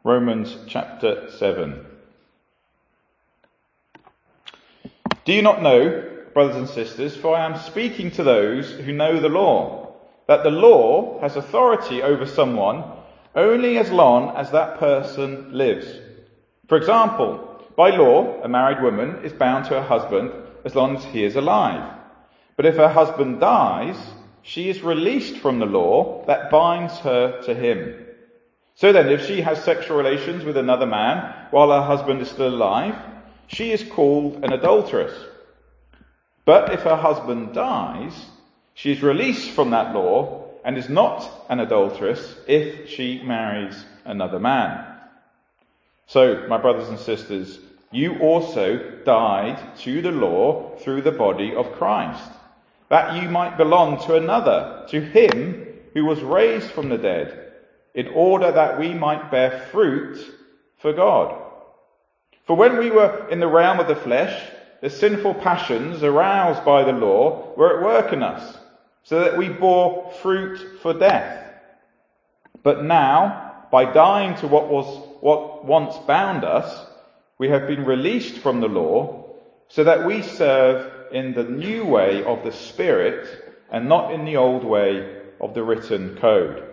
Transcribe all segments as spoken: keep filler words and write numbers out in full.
Romans chapter seven. Do you not know, brothers and sisters, for I am speaking to those who know the law, that the law has authority over someone only as long as that person lives. For example, by law, a married woman is bound to her husband as long as he is alive. But if her husband dies, she is released from the law that binds her to him. So then, if she has sexual relations with another man while her husband is still alive, she is called an adulteress. But if her husband dies, she is released from that law and is not an adulteress if she marries another man. So, my brothers and sisters, you also died to the law through the body of Christ, that you might belong to another, to him who was raised from the dead, in order that we might bear fruit for God. For when we were in the realm of the flesh, the sinful passions aroused by the law were at work in us, so that we bore fruit for death. But now, by dying to what was what once bound us, we have been released from the law, so that we serve in the new way of the Spirit and not in the old way of the written code.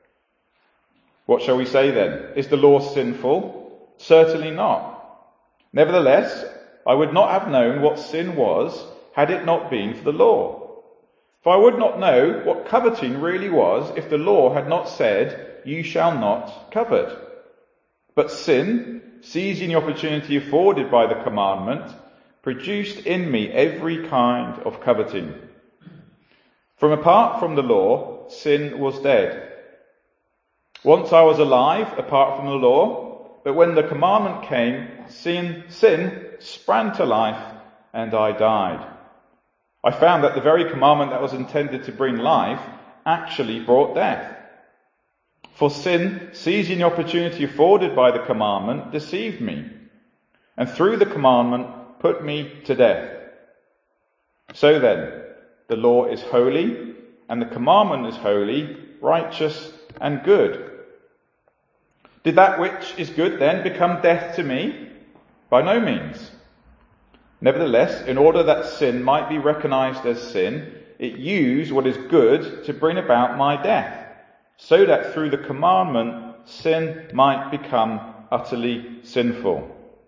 What shall we say then? Is the law sinful? Certainly not. Nevertheless, I would not have known what sin was had it not been for the law. For I would not know what coveting really was if the law had not said, "You shall not covet." But sin, seizing the opportunity afforded by the commandment, produced in me every kind of coveting. From apart from the law, sin was dead. Once I was alive apart from the law, but when the commandment came, sin, sin sprang to life and I died. I found that the very commandment that was intended to bring life actually brought death. For sin, seizing the opportunity afforded by the commandment, deceived me, and through the commandment put me to death. So then, the law is holy, and the commandment is holy, righteous, and good. Did that which is good then become death to me? By no means. Nevertheless, in order that sin might be recognized as sin, it used what is good to bring about my death, so that through the commandment sin might become utterly sinful.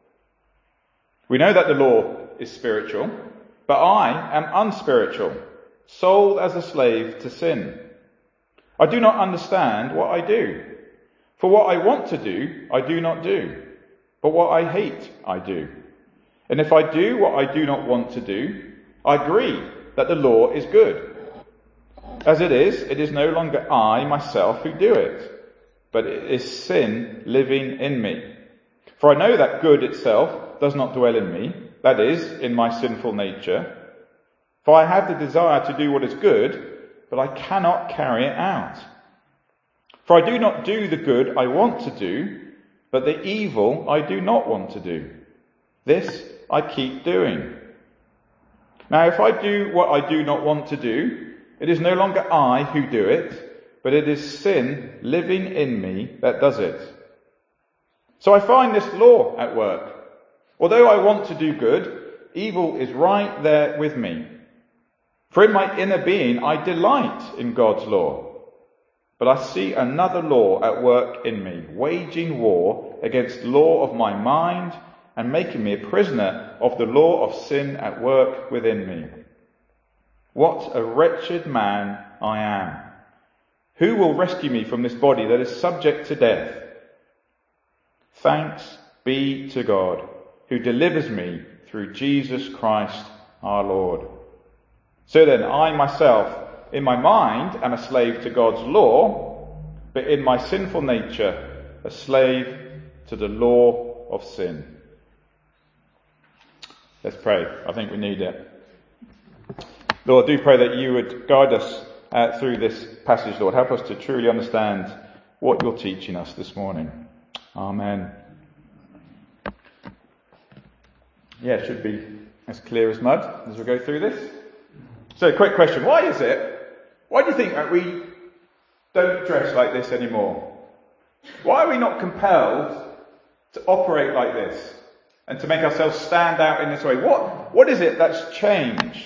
We know that the law is spiritual, but I am unspiritual, sold as a slave to sin. I do not understand what I do. For what I want to do, I do not do, but what I hate, I do. And if I do what I do not want to do, I agree that the law is good. As it is, it is no longer I, myself, who do it, but it is sin living in me. For I know that good itself does not dwell in me, that is, in my sinful nature. For I have the desire to do what is good, but I cannot carry it out. For I do not do the good I want to do, but the evil I do not want to do. This I keep doing. Now if I do what I do not want to do, it is no longer I who do it, but it is sin living in me that does it. So I find this law at work. Although I want to do good, evil is right there with me. For in my inner being I delight in God's law. But I see another law at work in me, waging war against the law of my mind and making me a prisoner of the law of sin at work within me. What a wretched man I am! Who will rescue me from this body that is subject to death? Thanks be to God, who delivers me through Jesus Christ our Lord. So then, I myself, in my mind, am a slave to God's law, but in my sinful nature, a slave to the law of sin. Let's pray. I think we need it. Lord, I do pray that you would guide us uh, through this passage, Lord. Help us to truly understand what you're teaching us this morning. Amen. Yeah, it should be as clear as mud as we go through this. So, quick question. Why is it, why do you think that we don't dress like this anymore? Why are we not compelled to operate like this and to make ourselves stand out in this way? What, what is it that's changed?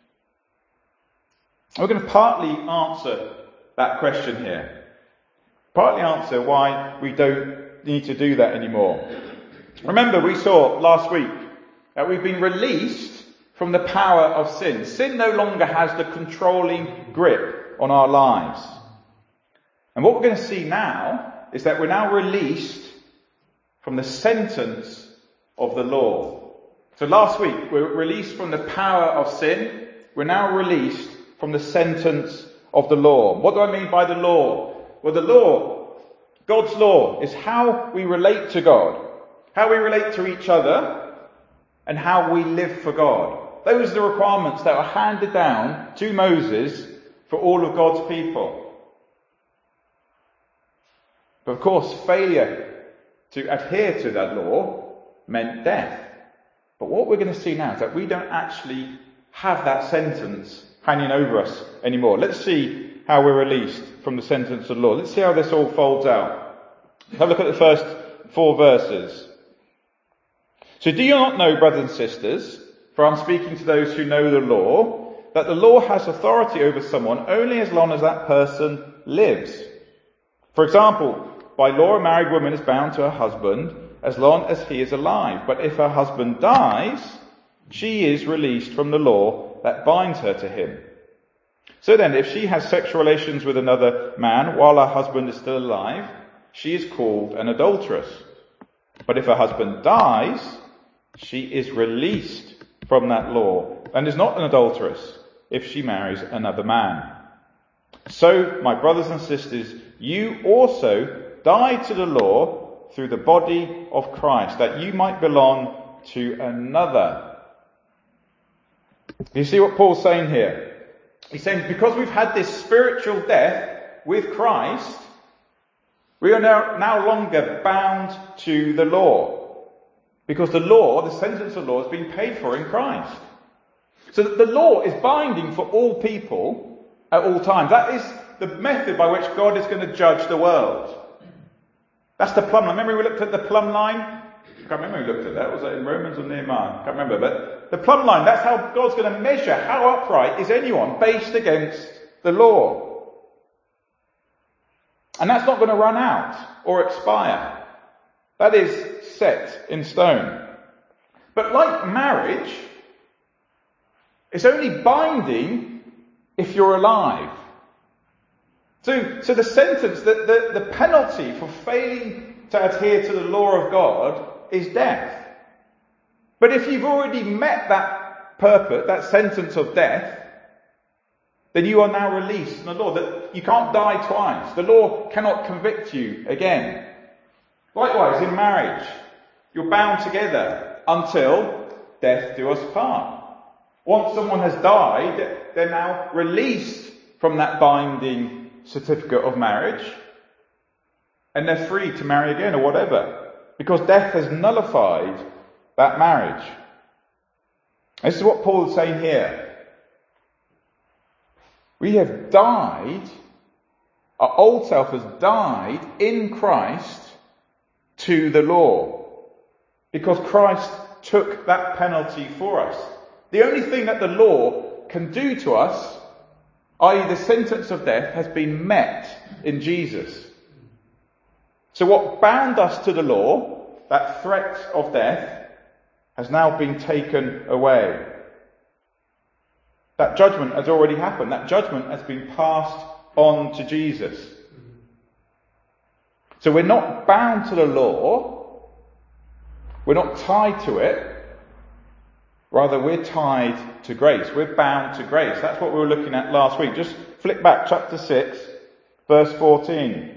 We're going to partly answer that question here. Partly answer why we don't need to do that anymore. Remember, we saw last week that we've been released from the power of sin. Sin no longer has the controlling grip on our lives. And what we're going to see now is that we're now released from the sentence of the law. So last week we were released from the power of sin. We're now released from the sentence of the law. What do I mean by the law? Well, the law, God's law, is how we relate to God, how we relate to each other, and how we live for God. Those are the requirements that were handed down to Moses for all of God's people. But of course, failure to adhere to that law meant death. But what we're going to see now is that we don't actually have that sentence hanging over us anymore. Let's see how we're released from the sentence of the law. Let's see how this all folds out. Have a look at the first four verses. So do you not know, brothers and sisters, for I'm speaking to those who know the law, that the law has authority over someone only as long as that person lives. For example, by law a married woman is bound to her husband as long as he is alive. But if her husband dies, she is released from the law that binds her to him. So then, if she has sexual relations with another man while her husband is still alive, she is called an adulteress. But if her husband dies, she is released from that law and is not an adulteress if she marries another man. So, my brothers and sisters, you also died to the law through the body of Christ, that you might belong to another. Do you see what Paul's saying here? He's saying because we've had this spiritual death with Christ, we are now no longer bound to the law. Because the law, the sentence of law, has been paid for in Christ. So that the law is binding for all people at all times. That is the method by which God is going to judge the world. That's the plumb line. Remember we looked at the plumb line? I can't remember we looked at that. Was that in Romans or Nehemiah? I can't remember. But the plumb line, that's how God's going to measure how upright is anyone based against the law. And that's not going to run out or expire. That is set in stone. But like marriage, it's only binding if you're alive. So, so the sentence, the, the, the penalty for failing to adhere to the law of God is death. But if you've already met that purpose, that sentence of death, then you are now released from the law. That you can't die twice. The law cannot convict you again. Likewise, in marriage, you're bound together until death do us part. Once someone has died, they're now released from that binding certificate of marriage, and they're free to marry again or whatever, because death has nullified that marriage. This is what Paul is saying here. We have died, our old self has died in Christ to the law, because Christ took that penalty for us. The only thing that the law can do to us, that is the sentence of death, has been met in Jesus. So what bound us to the law, that threat of death, has now been taken away. That judgment has already happened. That judgment has been passed on to Jesus. So we're not bound to the law. We're not tied to it. Rather, we're tied to grace. We're bound to grace. That's what we were looking at last week. Just flick back, chapter six, verse fourteen.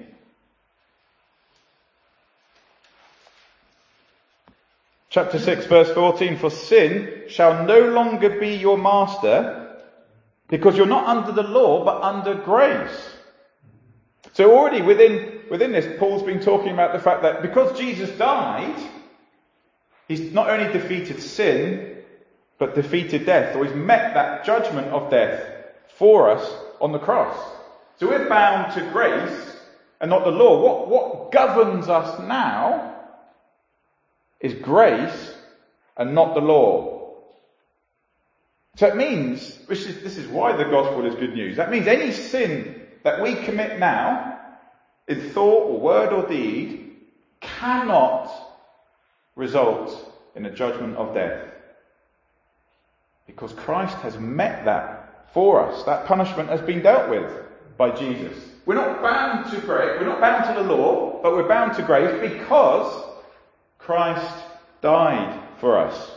Chapter six, verse fourteen. For sin shall no longer be your master, because you're not under the law, but under grace. So already within, within this, Paul's been talking about the fact that because Jesus died, he's not only defeated sin, but defeated death, or he's met that judgment of death for us on the cross. So we're bound to grace and not the law. What, what governs us now is grace and not the law. So it means, which is, this is why the gospel is good news. That means any sin that we commit now, in thought or word or deed, cannot result in a judgment of death. Because Christ has met that for us. That punishment has been dealt with by Jesus. We're not bound to grace, we're not bound to the law, but we're bound to grace because Christ died for us.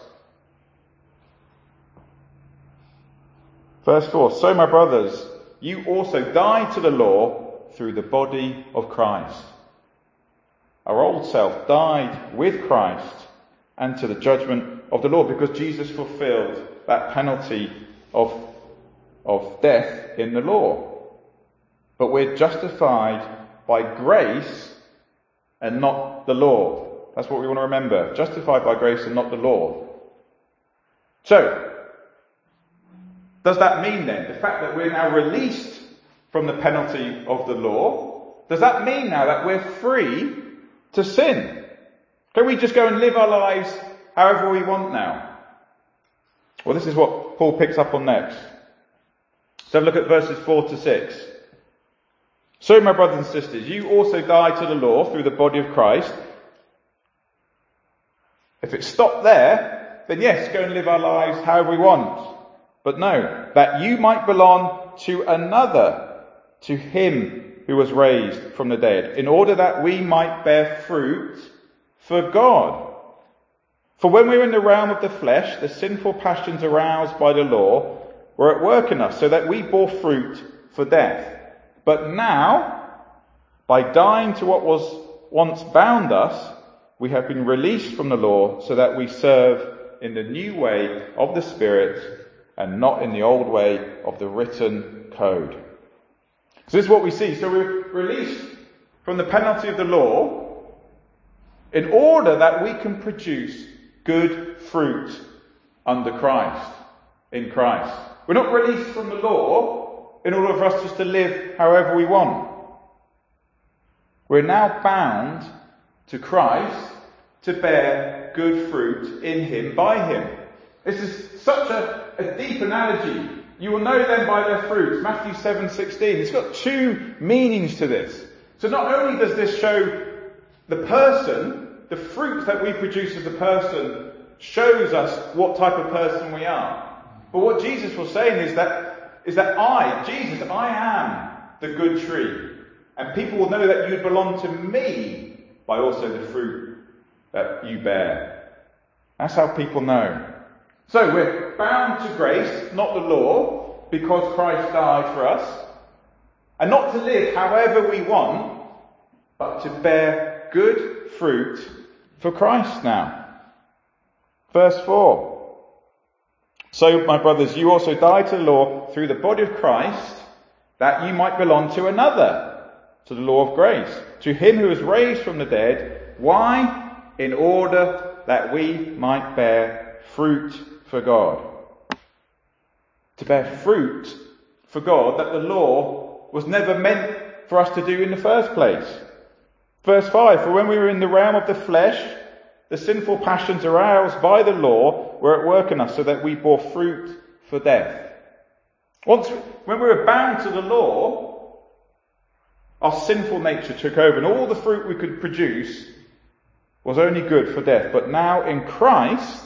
Verse four, so my brothers, you also died to the law through the body of Christ. Our old self died with Christ and to the judgment of the law, because Jesus fulfilled that penalty of, of death in the law. But we're justified by grace and not the law. That's what we want to remember. Justified by grace and not the law. So, does that mean then, the fact that we're now released from the penalty of the law, does that mean now that we're free to sin? Can we just go and live our lives however we want now? Well, this is what Paul picks up on next. So have a look at verses four to six. So, my brothers and sisters, you also died to the law through the body of Christ. If it stopped there, then yes, go and live our lives however we want. But no, that you might belong to another, to him who was raised from the dead, in order that we might bear fruit for God. For when we were in the realm of the flesh, the sinful passions aroused by the law were at work in us, so that we bore fruit for death. But now, by dying to what was once bound us, we have been released from the law, so that we serve in the new way of the Spirit and not in the old way of the written code. So this is what we see. So we're released from the penalty of the law in order that we can produce good fruit under Christ, in Christ. We're not released from the law in order for us just to live however we want. We're now bound to Christ to bear good fruit in him, by him. This is such a, a deep analogy. You will know them by their fruits. Matthew seven sixteen. It's got two meanings to this. So not only does this show the person, the fruit that we produce as a person shows us what type of person we are. But what Jesus was saying is that, is that I, Jesus, I am the good tree. And people will know that you belong to me by also the fruit that you bear. That's how people know. So we're bound to grace, not the law, because Christ died for us. And not to live however we want, but to bear good fruit for Christ now. Verse four. So, my brothers, you also died to the law through the body of Christ, that you might belong to another, to the law of grace, to him who was raised from the dead. Why? In order that we might bear fruit for God. To bear fruit for God that the law was never meant for us to do in the first place. Verse five, for when we were in the realm of the flesh, the sinful passions aroused by the law were at work in us, so that we bore fruit for death. Once, when we were bound to the law, our sinful nature took over, and all the fruit we could produce was only good for death. But now in Christ,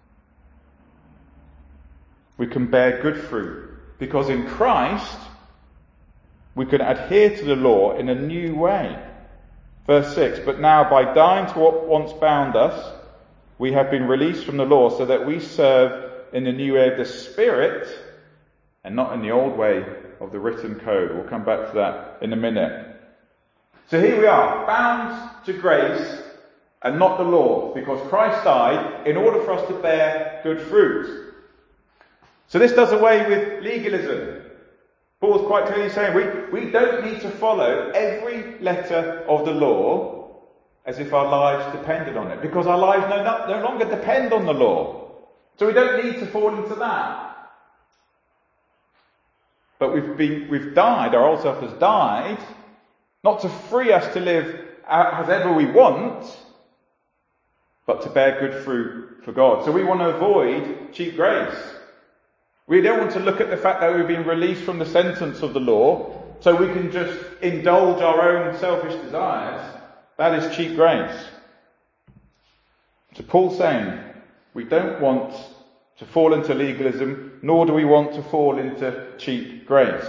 we can bear good fruit, because in Christ we can adhere to the law in a new way. Verse six, but now by dying to what once bound us, we have been released from the law, so that we serve in the new way of the Spirit and not in the old way of the written code. We'll come back to that in a minute. So here we are, bound to grace and not the law, because Christ died in order for us to bear good fruit. So this does away with legalism. Paul's quite clearly saying we, we don't need to follow every letter of the law as if our lives depended on it, because our lives no, no longer depend on the law. So we don't need to fall into that. But we've been, we've died, our old self has died, Not to free us to live as ever we want, but to bear good fruit for God. So we want to avoid cheap grace. We don't want to look at the fact that we've been released from the sentence of the law, so we can just indulge our own selfish desires. That is cheap grace. So Paul's saying, we don't want to fall into legalism, nor do we want to fall into cheap grace.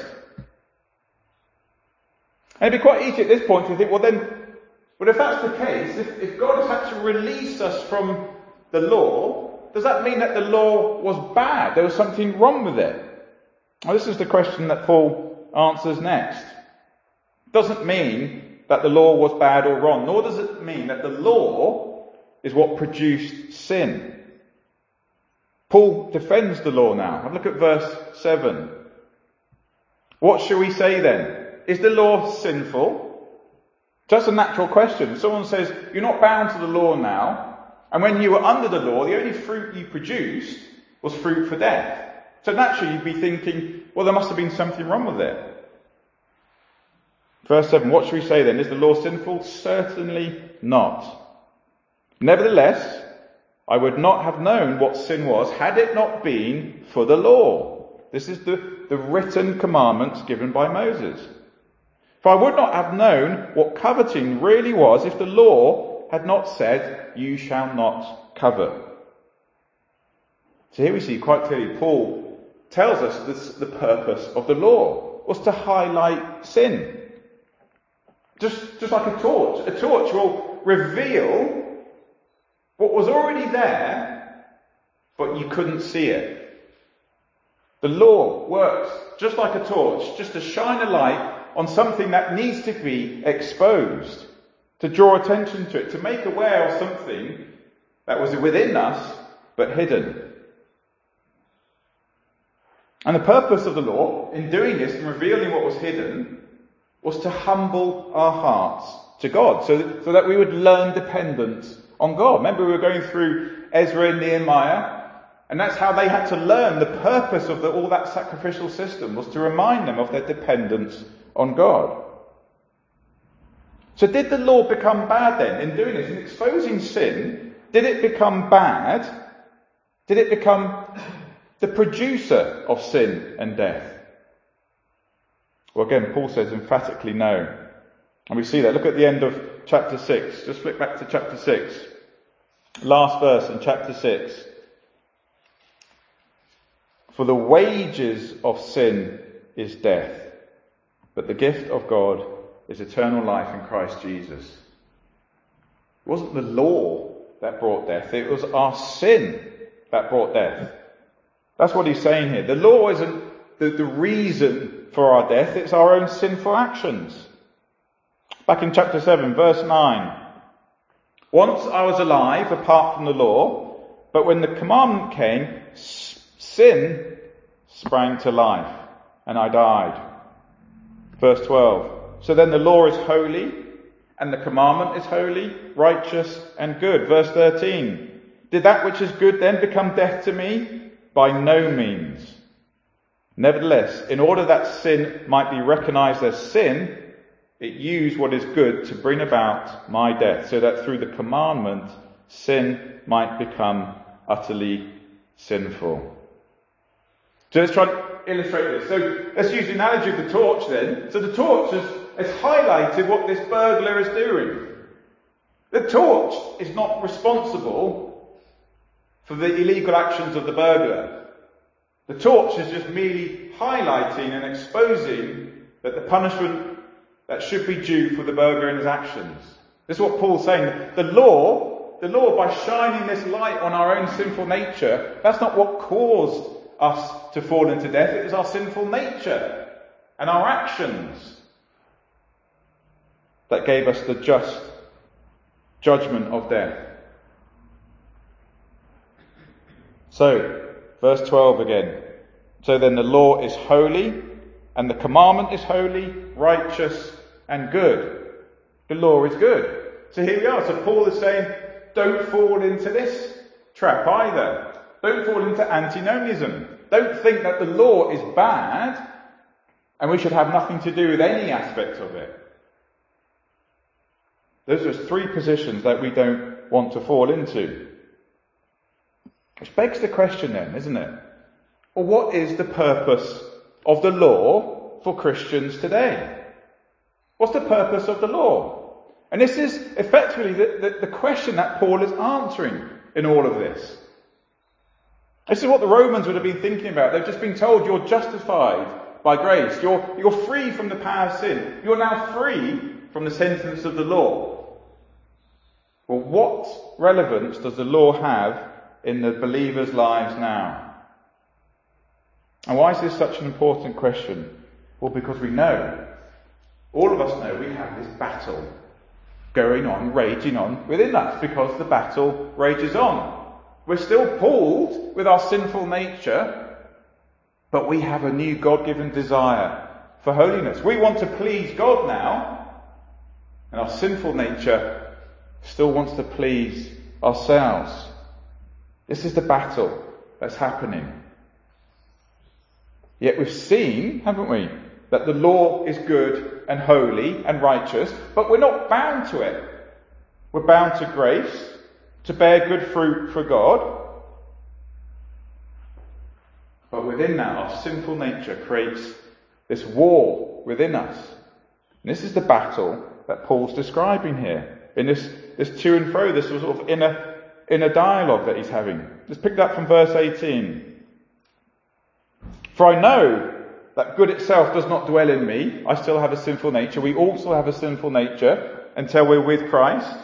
And it'd be quite easy at this point to think, well then, well if that's the case, if, if God has had to release us from the law, does that mean that the law was bad? There was something wrong with it? Well, this is the question that Paul answers next. It doesn't mean that the law was bad or wrong, nor does it mean that the law is what produced sin. Paul defends the law now. Have a look at verse seven. What shall we say then? Is the law sinful? Just a natural question. Someone says, you're not bound to the law now, and when you were under the law, the only fruit you produced was fruit for death. So naturally you'd be thinking, well, there must have been something wrong with it. Verse seven, what shall we say then? Is the law sinful? Certainly not. Nevertheless, I would not have known what sin was had it not been for the law. This is the, the written commandments given by Moses. For I would not have known what coveting really was if the law had not said, you shall not covet. So here we see quite clearly Paul tells us this, the purpose of the law was to highlight sin. Just, just like a torch. A torch will reveal what was already there, but you couldn't see it. The law works just like a torch, just to shine a light on something that needs to be exposed, to draw attention to it, to make aware of something that was within us, but hidden. And the purpose of the law, in doing this and revealing what was hidden, was to humble our hearts to God, so that, so that we would learn dependence on God. Remember, we were going through Ezra and Nehemiah, and that's how they had to learn the purpose of the, all that sacrificial system, was to remind them of their dependence on God. So did the law become bad then in doing this, in exposing sin? Did it become bad? Did it become the producer of sin and death? Well, again, Paul says emphatically no. And we see that. Look at the end of chapter six. Just flick back to chapter six. Last verse in chapter six. For the wages of sin is death, but the gift of God is eternal life in Christ Jesus. It wasn't the law that brought death. It was our sin that brought death. That's what he's saying here. The law isn't the, the reason for our death. It's our own sinful actions. Back in chapter seven, verse nine. Once I was alive apart from the law, but when the commandment came, sin sprang to life, and I died. Verse twelve. So then the law is holy, and the commandment is holy, righteous, and good. Verse thirteen. Did that which is good then become death to me? By no means. Nevertheless, in order that sin might be recognized as sin, it used what is good to bring about my death, so that through the commandment, sin might become utterly sinful. So let's try to illustrate this. So let's use the analogy of the torch then. So the torch has, has highlighted what this burglar is doing. The torch is not responsible for the illegal actions of the burglar. The torch is just merely highlighting and exposing that the punishment that should be due for the burglar and his actions. This is what Paul's saying. The law, the law, by shining this light on our own sinful nature, that's not what caused us to fall into death. It was our sinful nature and our actions that gave us the just judgment of death. So, verse twelve again. So then the law is holy, and the commandment is holy, righteous, and good. The law is good. So here we are. So Paul is saying, don't fall into this trap either. Don't fall into antinomianism. Don't think that the law is bad, and we should have nothing to do with any aspect of it. Those are three positions that we don't want to fall into. Which begs the question then, isn't it? Well, what is the purpose of the law for Christians today? What's the purpose of the law? And this is effectively the, the, the question that Paul is answering in all of this. This is what the Romans would have been thinking about. They've just been told you're justified by grace. You're, you're free from the power of sin. You're now free from the sentence of the law. Well, what relevance does the law have in the believers' lives now? And why is this such an important question? Well, because we know, all of us know, we have this battle going on, raging on within us, because the battle rages on. We're still pulled with our sinful nature, but we have a new God-given desire for holiness. We want to please God now, and our sinful nature still wants to please ourselves. This is the battle that's happening. Yet we've seen, haven't we, that the law is good and holy and righteous, but we're not bound to it. We're bound to grace, to bear good fruit for God. But within that, our sinful nature creates this war within us. And this is the battle that Paul's describing here. In this, this to and fro, this sort of inner, inner dialogue that he's having. Let's pick that from verse eighteen. For I know that good itself does not dwell in me. I still have a sinful nature. We also have a sinful nature until we're with Christ.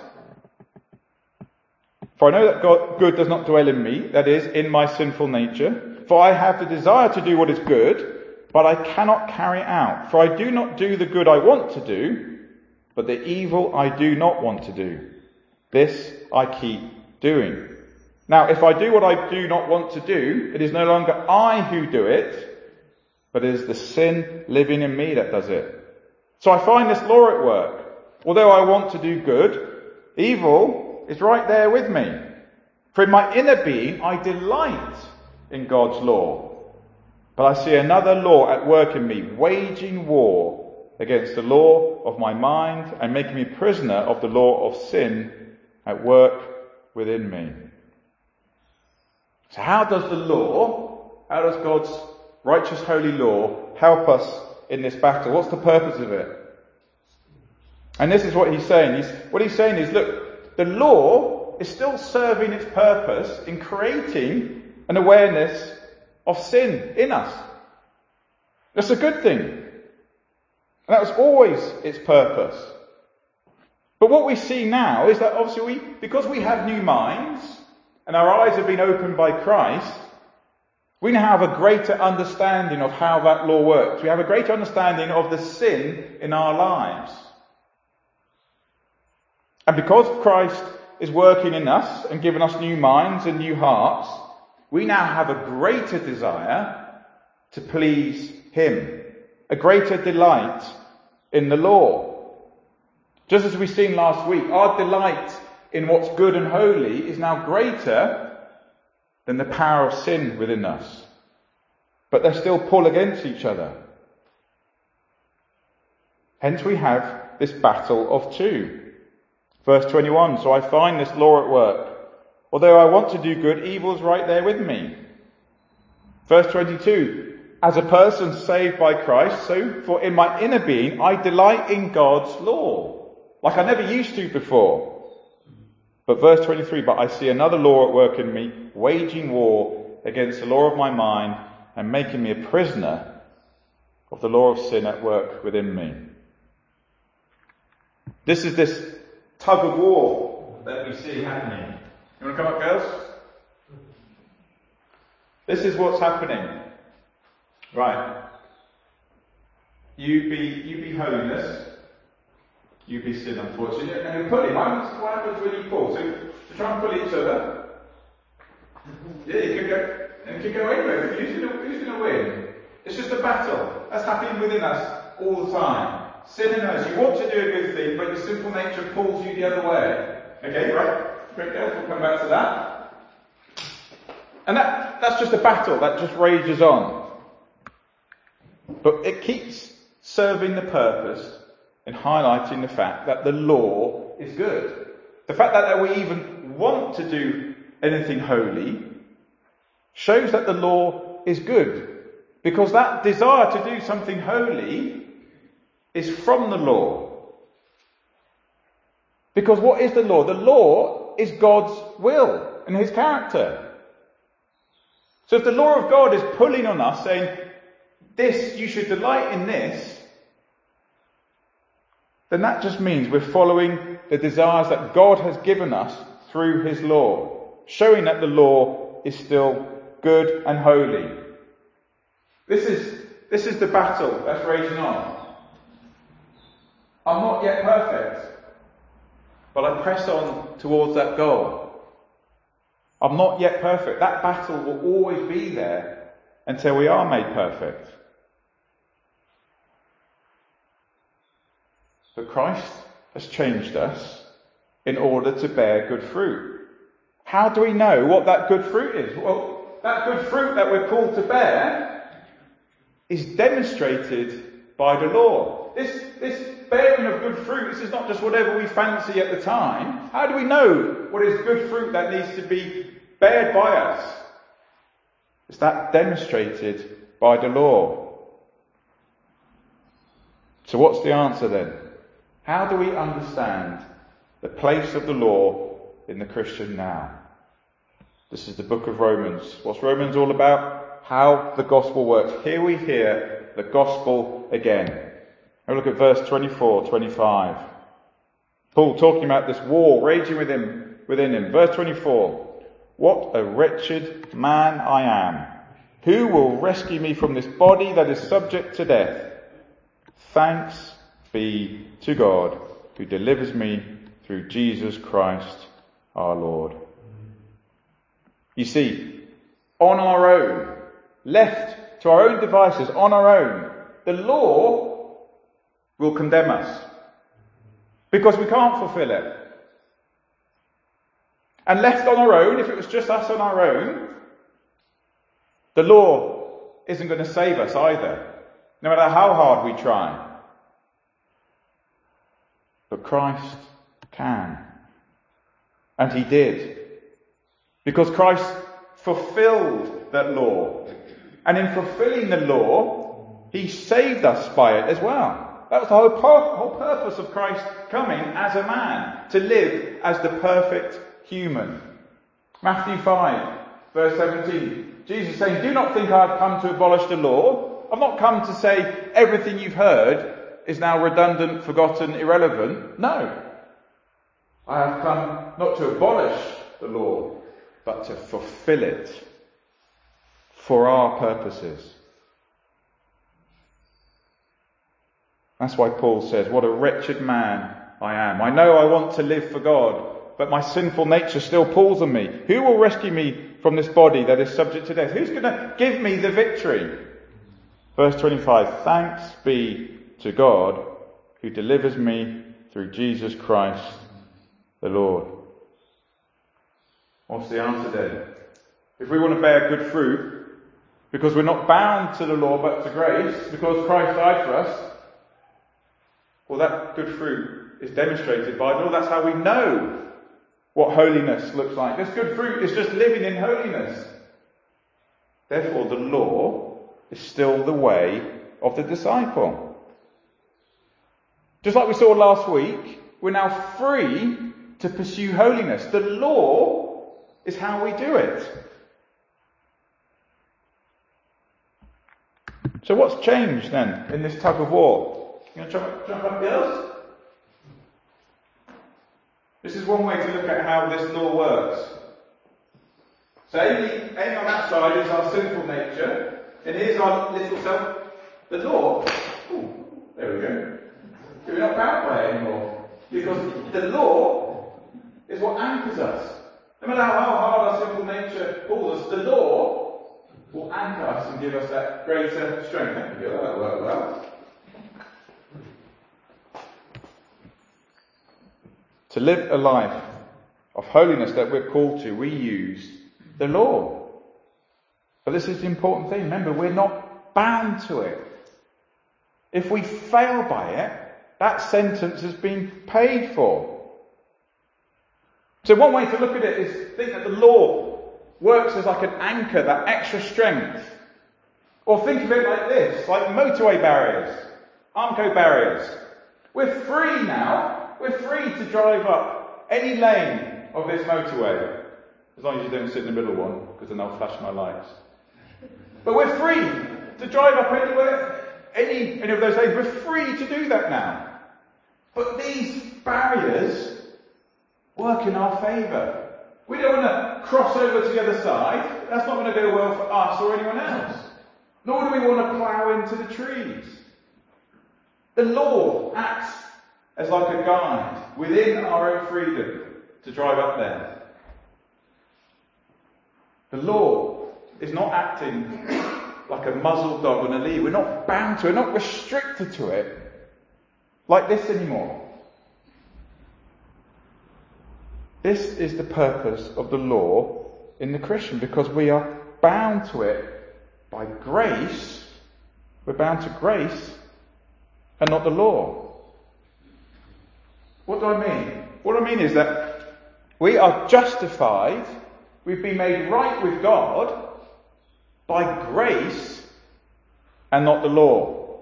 For I know that God, good does not dwell in me, that is, in my sinful nature. For I have the desire to do what is good, but I cannot carry it out. For I do not do the good I want to do, but the evil I do not want to do. This I keep doing. Now, if I do what I do not want to do, it is no longer I who do it, but it is the sin living in me that does it. So I find this law at work. Although I want to do good, evil is right there with me. For in my inner being, I delight in God's law. But I see another law at work in me, waging war against the law of my mind and making me prisoner of the law of sin at work within me. So how does the law, how does God's righteous holy law help us in this battle? What's the purpose of it? And this is what he's saying. He's, what he's saying is, look, the law is still serving its purpose in creating an awareness of sin in us. That's a good thing. And that was always its purpose. But what we see now is that obviously we, because we have new minds and our eyes have been opened by Christ, we now have a greater understanding of how that law works. We have a greater understanding of the sin in our lives. And because Christ is working in us and giving us new minds and new hearts, we now have a greater desire to please Him, a greater delight in the law. Just as we've seen last week, our delight in what's good and holy is now greater than the power of sin within us. But they still pull against each other. Hence we have this battle of two. Verse twenty-one, so I find this law at work. Although I want to do good, evil is right there with me. Verse twenty-two, as a person saved by Christ, so for in my inner being, I delight in God's law, like I never used to before. But verse twenty-three, but I see another law at work in me, waging war against the law of my mind and making me a prisoner of the law of sin at work within me. This is this tug of war that we see happening. You want to come up, girls? This is what's happening. Right. You be, you be holiness. You be sin, unfortunately. And you're pulling. What happens when you pull? So, to try and pull each other. Yeah, you can go, and you can go anywhere. Who's going to, who's going to win? It's just a battle. That's happening within us all the time. Sin in us. You want to do a good thing, but your sinful nature pulls you the other way. Okay, right? Great, girls. We'll come back to that. And that, that's just a battle that just rages on. But it keeps serving the purpose in highlighting the fact that the law is good. The fact that we even want to do anything holy shows that the law is good. Because that desire to do something holy is from the law. Because what is the law? The law is God's will and his character. So if the law of God is pulling on us, saying, this, you should delight in this, then that just means we're following the desires that God has given us through his law, showing that the law is still good and holy. This is, this is the battle that's raging on. I'm not yet perfect, but I press on towards that goal. I'm not yet perfect. That battle will always be there until we are made perfect. But Christ has changed us in order to bear good fruit. How do we know what that good fruit is? Well, that good fruit that we're called to bear is demonstrated by the law. This, this bearing of good fruit, this is not just whatever we fancy at the time. How do we know what is good fruit that needs to be bared by us? Is that demonstrated by the law? So what's the answer then? How do we understand the place of the law in the Christian now? This is the book of Romans. What's Romans all about? How the gospel works. Here we hear the gospel again. Have a look at verse twenty-four, twenty-five. Paul talking about this war raging within him, within him. Verse twenty-four. What a wretched man I am. Who will rescue me from this body that is subject to death? Thanks be to God who delivers me through Jesus Christ our Lord. You see, on our own, left to our own devices, on our own, the law will condemn us because we can't fulfill it. And left on our own, if it was just us on our own, the law isn't going to save us either, no matter how hard we try. But Christ can. And he did. Because Christ fulfilled that law. And in fulfilling the law, he saved us by it as well. That was the whole, pur- whole purpose of Christ coming as a man, to live as the perfect human. Matthew five, verse seventeen. Jesus saying, do not think I have come to abolish the law. I've not come to say everything you've heard is now redundant, forgotten, irrelevant. No. I have come not to abolish the law, but to fulfill it for our purposes. That's why Paul says, what a wretched man I am. I know I want to live for God, but my sinful nature still pulls on me. Who will rescue me from this body that is subject to death? Who's going to give me the victory? Verse twenty-five, thanks be to God who delivers me through Jesus Christ the Lord. What's the answer then? If we want to bear good fruit, because we're not bound to the law but to grace, because Christ died for us, well, that good fruit is demonstrated by the law. That's how we know what holiness looks like. This good fruit is just living in holiness. Therefore, the law is still the way of the disciple. Just like we saw last week, we're now free to pursue holiness. The law is how we do it. So what's changed then in this tug of war? You going to jump, jump up, girls? This is one way to look at how this law works. So aiming, aiming on that side is our sinful nature, and here's our little self, the law. Ooh, there we go. We're not bound by it anymore. Because the law is what anchors us. No matter how hard our sinful nature pulls us, the law will anchor us and give us that greater strength. Thank you. That worked well. To live a life of holiness that we're called to, we use the law. But this is the important thing. Remember, we're not bound to it. If we fail by it, that sentence has been paid for. So one way to look at it is think that the law works as like an anchor, that extra strength. Or think of it like this, like motorway barriers, Armco barriers. We're free now, we're free to drive up any lane of this motorway. As long as you don't sit in the middle one, because then I'll flash my lights. But we're free to drive up anywhere, any, any of those lanes. We're free to do that now. But these barriers work in our favour. We don't want to cross over to the other side. That's not going to go well for us or anyone else. Nor do we want to plough into the trees. The law acts as like a guide within our own freedom to drive up there. The law is not acting like a muzzled dog on a lead. We're not bound to it, we're not restricted to it like this anymore. This is the purpose of the law in the Christian, because we are bound to it by grace. We're bound to grace and not the law. What do I mean? What I mean is that we are justified, we've been made right with God by grace and not the law.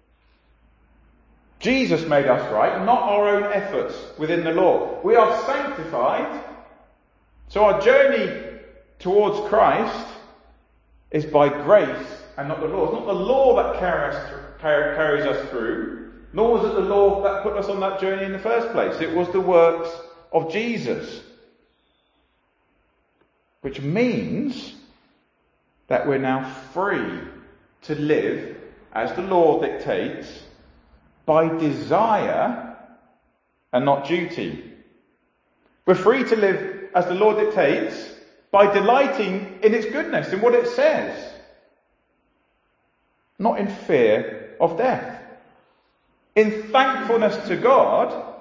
Jesus made us right, not our own efforts within the law. We are sanctified, so our journey towards Christ is by grace and not the law. It's not the law that carries us, carries us through, nor was it the law that put us on that journey in the first place. It was the works of Jesus. Which means that we're now free to live as the law dictates, by desire and not duty. We're free to live as the law dictates by delighting in its goodness, in what it says, not in fear of death. In thankfulness to God,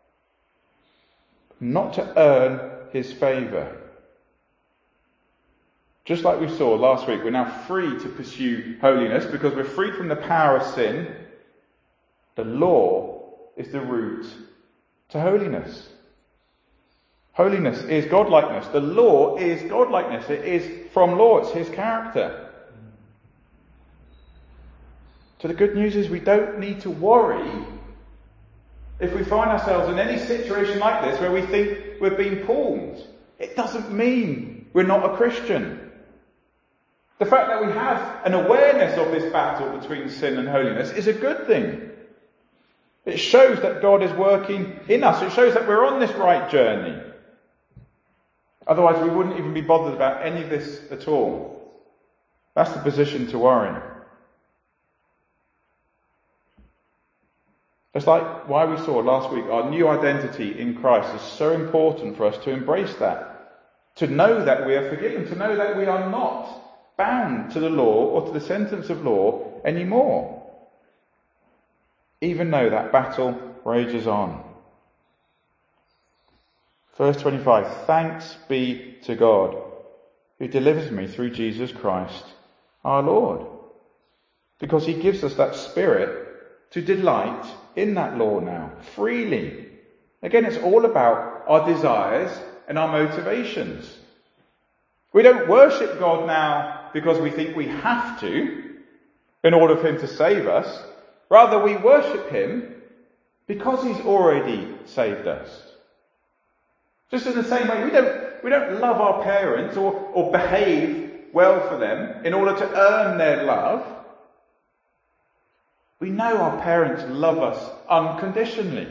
not to earn his favour. Just like we saw last week, we're now free to pursue holiness because we're freed from the power of sin. The law is the route to holiness. Holiness is godlikeness. The law is godlikeness. It is from law. It's his character. So the good news is we don't need to worry if we find ourselves in any situation like this where we think we're being pulled. It doesn't mean we're not a Christian. The fact that we have an awareness of this battle between sin and holiness is a good thing. It shows that God is working in us. It shows that we're on this right journey. Otherwise we wouldn't even be bothered about any of this at all. That's the position to worry. It's like why we saw last week, our new identity in Christ is so important for us to embrace that. To know that we are forgiven. To know that we are not bound to the law or to the sentence of law anymore. Even though that battle rages on. Verse twenty-five, thanks be to God, who delivers me through Jesus Christ, our Lord. Because he gives us that spirit to delight in that law now, freely. Again, it's all about our desires and our motivations. We don't worship God now because we think we have to, in order for him to save us. Rather, we worship him because he's already saved us. Just in the same way, we don't, we don't love our parents or, or behave well for them in order to earn their love. We know our parents love us unconditionally.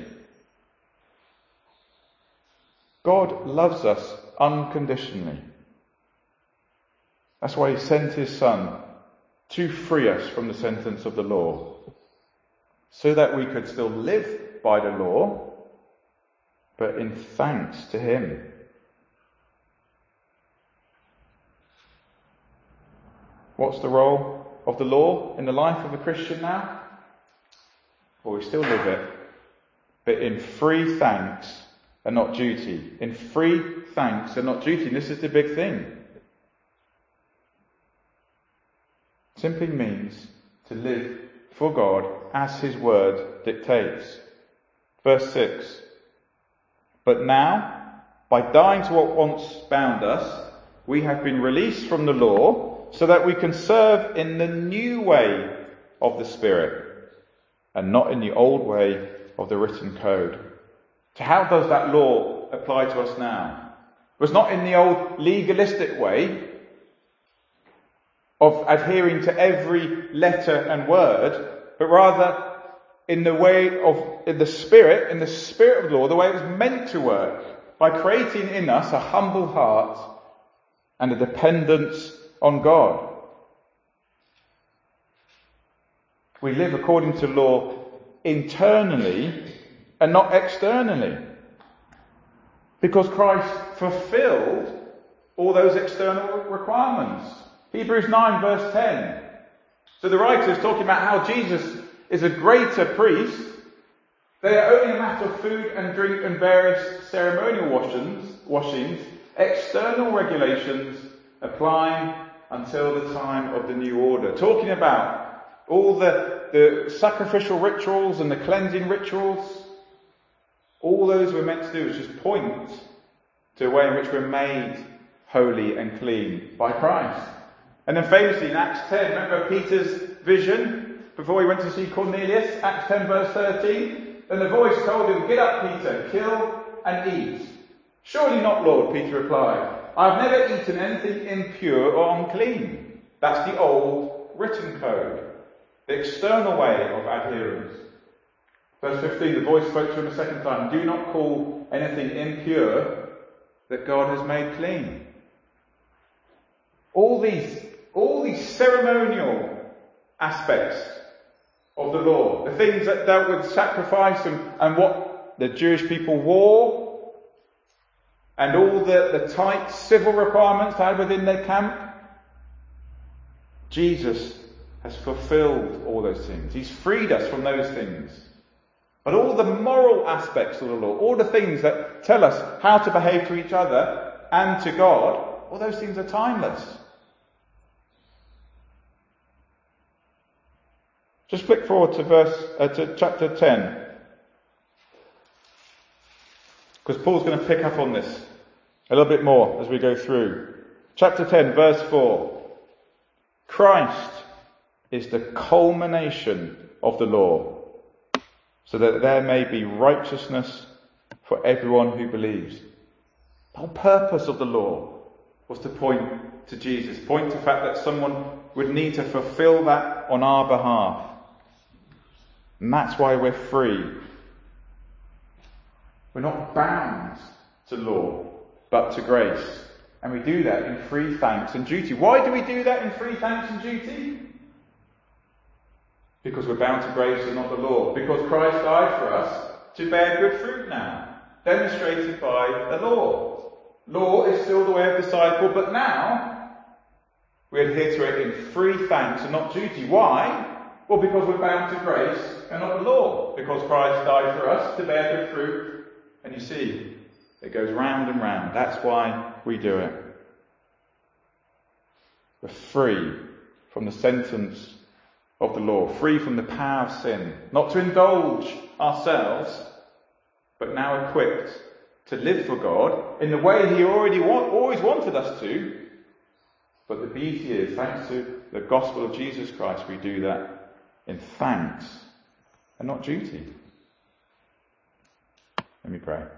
God loves us unconditionally. That's why he sent his Son to free us from the sentence of the law, so that we could still live by the law, but in thanks to him. What's the role of the law in the life of a Christian now? Well, we still live it, but in free thanks and not duty. In free thanks and not duty. And this is the big thing. Simply means to live for God as his word dictates. Verse six. But now By dying to what once bound us, we have been released from the law so that we can serve in the new way of the Spirit and not in the old way of the written code. So how does that law apply to us now? It was not in the old legalistic way of adhering to every letter and word, but rather in the way of in the Spirit, in the Spirit of the law, the way it was meant to work, by creating in us a humble heart and a dependence on God. We live according to law internally and not externally, because Christ fulfilled all those external requirements. Hebrews nine verse ten. So the writer is talking about how Jesus is a greater priest. They are only a matter of food and drink and various ceremonial washings, washings, external regulations applying until the time of the new order. Talking about all the, the sacrificial rituals and the cleansing rituals. All those we're meant to do is just point to a way in which we're made holy and clean by Christ. And then famously in Acts ten, remember Peter's vision before he went to see Cornelius? Acts ten verse thirteen. And the voice told him, "Get up, Peter, kill and eat." "Surely not, Lord," Peter replied. "I've never eaten anything impure or unclean." That's the old written code, the external way of adherence. Verse fifteen, the voice spoke to him a second time, "Do not call anything impure that God has made clean." All these, all these ceremonial aspects of the law, the things that dealt with sacrifice and, and what the Jewish people wore, and all the, the tight civil requirements they had within their camp, Jesus has fulfilled all those things. He's freed us from those things. But all the moral aspects of the law, all the things that tell us how to behave to each other and to God, all those things are timeless. Just flick forward to verse uh, to chapter ten, because Paul's going to pick up on this a little bit more as we go through. Chapter ten, verse four. Christ is the culmination of the law, so that there may be righteousness for everyone who believes. The whole purpose of the law was to point to Jesus, point to the fact that someone would need to fulfill that on our behalf. And that's why we're free. We're not bound to law, but to grace. And we do that in free thanks and duty. Why do we do that in free thanks and duty? Because we're bound to grace and not the law. Because Christ died for us to bear good fruit now, demonstrated by the law. Law is still the way of disciple, but now we adhere to it in free thanks and not duty. Why? Well, because we're bound to grace and not the law. Because Christ died for us to bear good fruit. And you see, it goes round and round. That's why we do it. We're free from the sentence of the law, free from the power of sin, not to indulge ourselves, but now equipped to live for God in the way He already want, always wanted us to. But the beauty is, thanks to the gospel of Jesus Christ, we do that in thanks and not duty. Let me pray.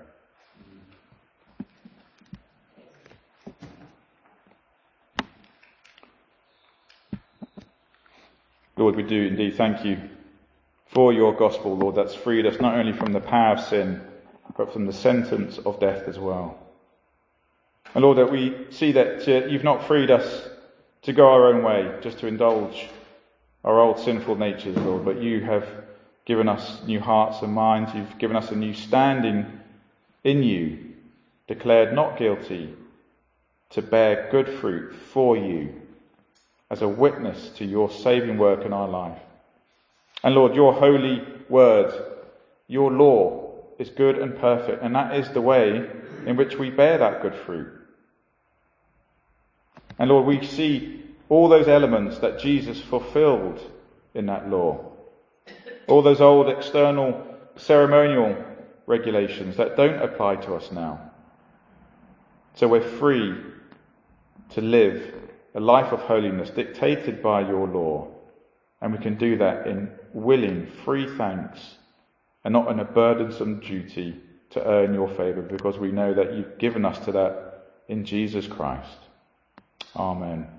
Lord, we do indeed thank you for your gospel, Lord, that's freed us not only from the power of sin, but from the sentence of death as well. And Lord, that we see that uh, you've not freed us to go our own way, just to indulge our old sinful natures, Lord, but you have given us new hearts and minds. You've given us a new standing in you, declared not guilty, to bear good fruit for you as a witness to your saving work in our life. And Lord, your holy word, your law is good and perfect, and that is the way in which we bear that good fruit. And Lord, we see all those elements that Jesus fulfilled in that law. All those old external ceremonial regulations that don't apply to us now. So we're free to live a life of holiness dictated by your law. And we can do that in willing, free thanks, and not in a burdensome duty to earn your favour, because we know that you've given us to that in Jesus Christ. Amen.